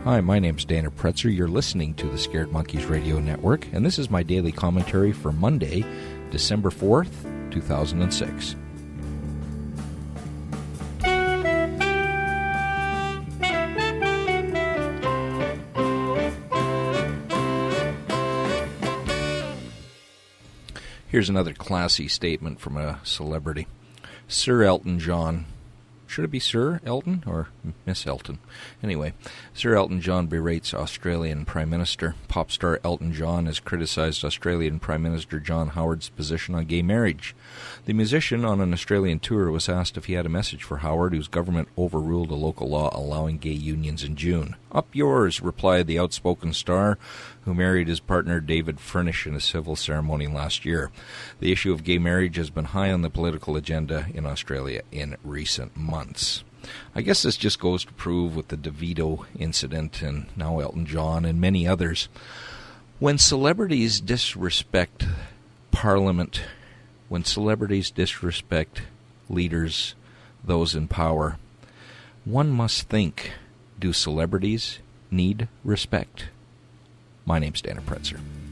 Hi, my name's Dana Pretzer. You're listening to the Scared Monkeys Radio Network, and this is my daily commentary for Monday, December 4th, 2006. Here's another classy statement from a celebrity. Sir Elton John. Should it be Sir Elton or Miss Elton? Anyway, Sir Elton John berates Australian Prime Minister. Pop star Elton John has criticized Australian Prime Minister John Howard's position on gay marriage. The musician on an Australian tour was asked if he had a message for Howard, whose government overruled a local law allowing gay unions in June. Up yours, replied the outspoken star, who married his partner David Furnish in a civil ceremony last year. The issue of gay marriage has been high on the political agenda in Australia in recent months. I guess this just goes to prove with the DeVito incident and now Elton John and many others. When celebrities disrespect Parliament, when celebrities disrespect leaders, those in power, one must think, do celebrities need respect? My name's Dana Pretzer.